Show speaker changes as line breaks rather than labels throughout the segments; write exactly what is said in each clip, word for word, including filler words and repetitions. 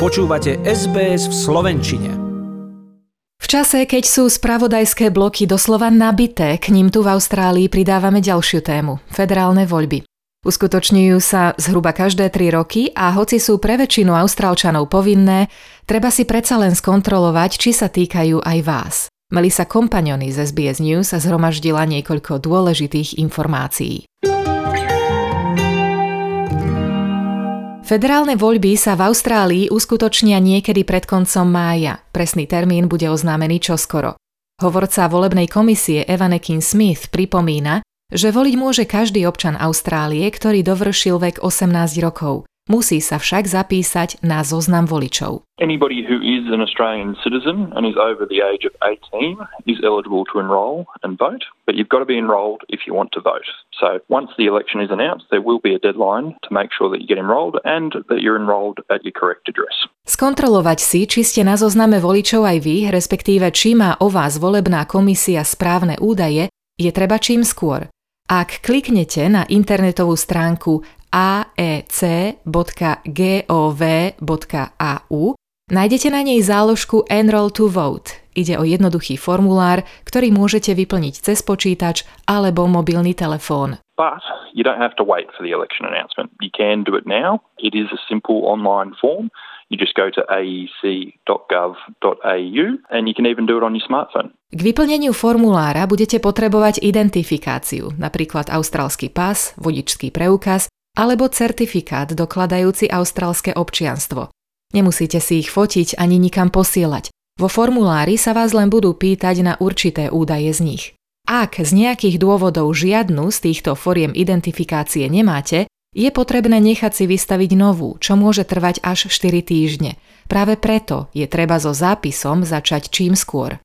Počúvate es bé es v slovenčine.
V čase, keď sú spravodajské bloky doslova nabité, k ním tu v Austrálii pridávame ďalšiu tému – federálne voľby. Uskutočňujú sa zhruba každé tri roky a hoci sú pre väčšinu Austrálčanov povinné, treba si predsa len skontrolovať, či sa týkajú aj vás. Melissa Kompaniony z es bé es News zhromaždila niekoľko dôležitých informácií. Federálne voľby sa v Austrálii uskutočnia niekedy pred koncom mája. Presný termín bude oznámený čoskoro. Hovorca volebnej komisie Evan Akin-Smith pripomína, že voliť môže každý občan Austrálie, ktorý dovršil vek osemnásť rokov. Musí sa však zapísať na zoznam voličov.
Anybody who is an Australian citizen and is over the age of eighteen is eligible to enrol and vote, but you've got to be enrolled if you want to vote. So once the election is announced, there will be a deadline to make sure that you get enrolled and that you're enrolled at your correct address.
Skontrolovať si, či ste na zozname voličov aj vy, respektíve či má o vás volebná komisia správne údaje, je treba čím skôr. Ak kliknete na internetovú stránku a e c bodka gov bodka a u, nájdete na nej záložku Enroll to Vote. Ide o jednoduchý formulár, ktorý môžete vyplniť cez počítač alebo mobilný telefón.
But you don't have to wait for the election announcement. You can do it now. It is a simple online form. You just go to a e c dot gov dot a u and you can even do it on your smartphone.
K vyplneniu formulára budete potrebovať identifikáciu, napríklad austrálsky pas, vodičský preukaz alebo certifikát dokladajúci austrálske občianstvo. Nemusíte si ich fotiť ani nikam posielať. Vo formulári sa vás len budú pýtať na určité údaje z nich. Ak z nejakých dôvodov žiadnu z týchto foriem identifikácie nemáte, je potrebné nechať si vystaviť novú, čo môže trvať až štyri týždne. Práve preto je treba so zápisom začať čím skôr.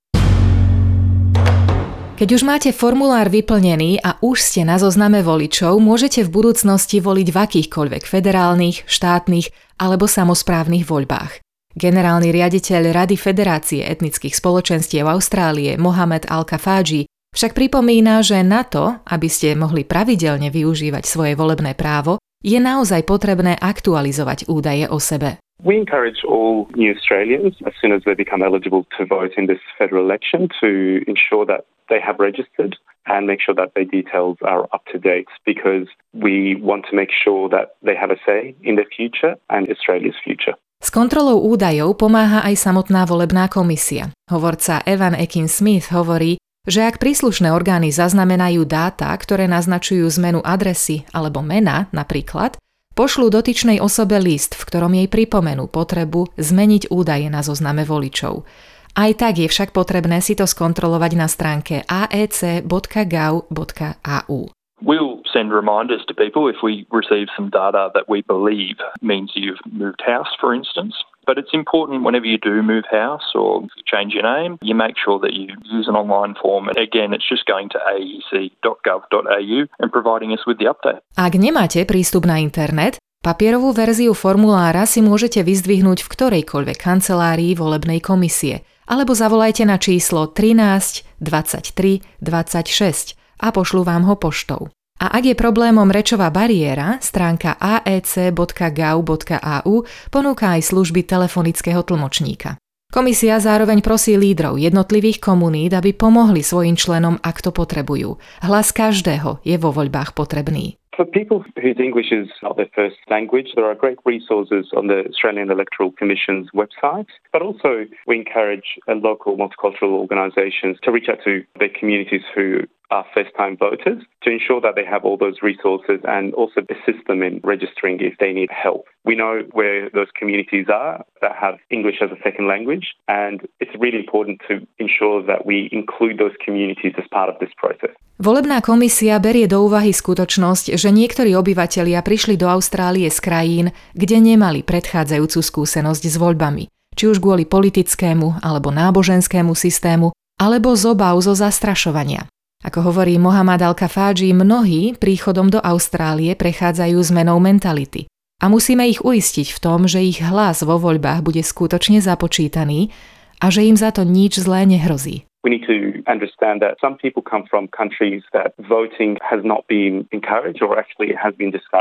Keď už máte formulár vyplnený a už ste na zozname voličov, môžete v budúcnosti voliť v akýchkoľvek federálnych, štátnych alebo samosprávnych voľbách. Generálny riaditeľ Rady Federácie etnických spoločenstiev Austrálie Mohamed Al-Khafaji však pripomína, že na to, aby ste mohli pravidelne využívať svoje volebné právo, je naozaj potrebné aktualizovať údaje o sebe.
We encourage all new Australians, as soon as they become eligible to vote in this federal election, to ensure that they have registered and make sure that their details are up to date, because we want to make sure that they have a say in their future and Australia's future.
S kontrolou údajov pomáha aj samotná volebná komisia. Hovorca Evan Akin-Smith hovorí, že ak príslušné orgány zaznamenajú dáta, ktoré naznačujú zmenu adresy alebo mena napríklad, pošlú dotyčnej osobe list, v ktorom jej pripomenú potrebu zmeniť údaje na zozname voličov. Aj tak je však potrebné si to skontrolovať na stránke a e c bodka gov bodka a u.
We'll send reminders to people if we receive some data that we believe means you've moved house, for instance. But it's important whenever you do move house or change your name, you make sure that you use an online form. And again, it's just going to a e c dot gov dot a u and providing us with the update.
Ak nemáte prístup na internet, papierovú verziu formulára si môžete vyzdvihnúť v ktorejkoľvek kancelárii volebnej komisie alebo zavolajte na číslo trinásť dvadsaťtri dvadsaťšesť a pošlú vám ho poštou. A ak je problémom rečová bariéra, stránka a e c bodka gov bodka a u ponúka aj služby telefonického tlmočníka. Komisia zároveň prosí lídrov jednotlivých komunít, aby pomohli svojim členom, ak to potrebujú. Hlas každého je vo voľbách potrebný.
For people whose English is not their first language, there are great resources on the Australian Electoral Commission's website, but also we encourage uh, local multicultural organisations to reach out to their communities who are first-time voters to ensure that they have all those resources and also assist them in registering if they need help. We know where those communities are that have English as a second language, and it's really important to ensure that we include those communities as part of this process.
Volebná komisia berie do úvahy skutočnosť, že niektorí obyvatelia prišli do Austrálie z krajín, kde nemali predchádzajúcu skúsenosť s voľbami, či už kvôli politickému alebo náboženskému systému, alebo z obáv zo zastrašovania. Ako hovorí Mohamed Al-Khafaji, mnohí príchodom do Austrálie prechádzajú zmenou mentality a musíme ich uistiť v tom, že ich hlas vo voľbách bude skutočne započítaný a že im za to nič zlé nehrozí.
We need to understand that some people come from countries that voting has not been encouraged or actually has been discouraged.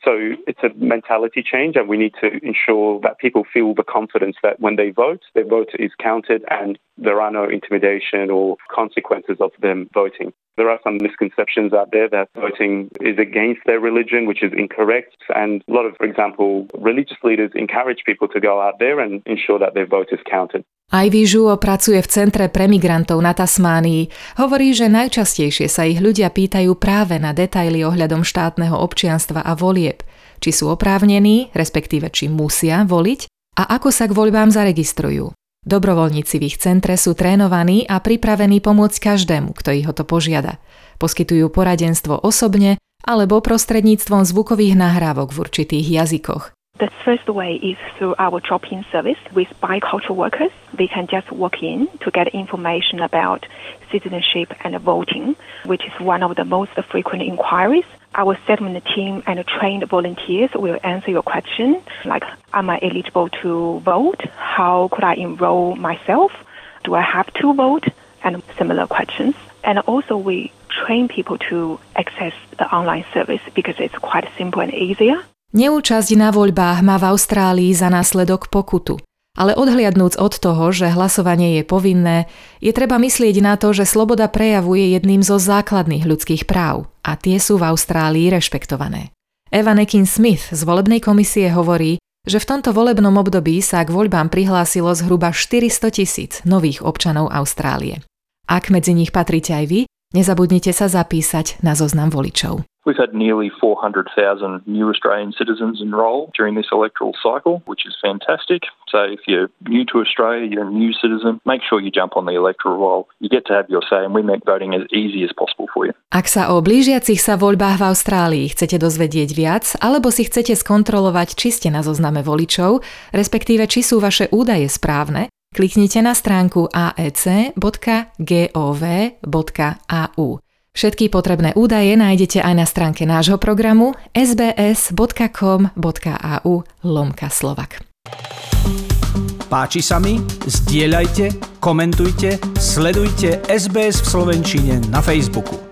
So it's a mentality change, and we need to ensure that people feel the confidence that when they vote, their vote is counted and there are no intimidation or consequences of them voting. There are some misconceptions out there that voting is against their religion, which is incorrect. And a lot of, for example, religious leaders encourage people to go out there and ensure that their vote is counted.
Ivy Žuo pracuje v Centre pre migrantov na Tasmánii. Hovorí, že najčastejšie sa ich ľudia pýtajú práve na detaily ohľadom štátneho občianstva a volieb. Či sú oprávnení, respektíve či musia voliť a ako sa k voľbám zaregistrujú. Dobrovoľníci v ich centre sú trénovaní a pripravení pomôcť každému, kto ich o to požiada. Poskytujú poradenstvo osobne alebo prostredníctvom zvukových nahrávok v určitých jazykoch.
The first way is through our drop-in service with bicultural workers. They can just walk in to get information about citizenship and voting, which is one of the most frequent inquiries. Our settlement team and trained volunteers will answer your question, like, am I eligible to vote? How could I enroll myself? Do I have to vote? And similar questions. And also we train people to access the online service because it's quite simple and easier.
Neúčasť na voľbách má v Austrálii za následok pokutu. Ale odhliadnúc od toho, že hlasovanie je povinné, je treba myslieť na to, že sloboda prejavu je jedným zo základných ľudských práv a tie sú v Austrálii rešpektované. Eva Nekin-Smith z volebnej komisie hovorí, že v tomto volebnom období sa k voľbám prihlásilo zhruba štyristo tisíc nových občanov Austrálie. Ak medzi nich patríte aj vy, nezabudnite sa zapísať na zoznam voličov.
We've had nearly four hundred thousand new Australian citizens enrol during this electoral cycle, which is fantastic. So if you're new to Australia, you're a new citizen, make sure you jump on the electoral roll. You get to have your say, and we make voting as easy as possible for you.
Ak sa o blížiacich sa voľbách v Austrálii chcete dozvedieť viac, alebo si chcete skontrolovať, či ste na zozname voličov, respektíve či sú vaše údaje správne, kliknite na stránku a e c bodka gov bodka a u. Všetky potrebné údaje nájdete aj na stránke nášho programu es bé es bodka com bodka a u lomka Slovak.
Páči sa mi? Zdieľajte, komentujte, sledujte es bé es v slovenčine na Facebooku.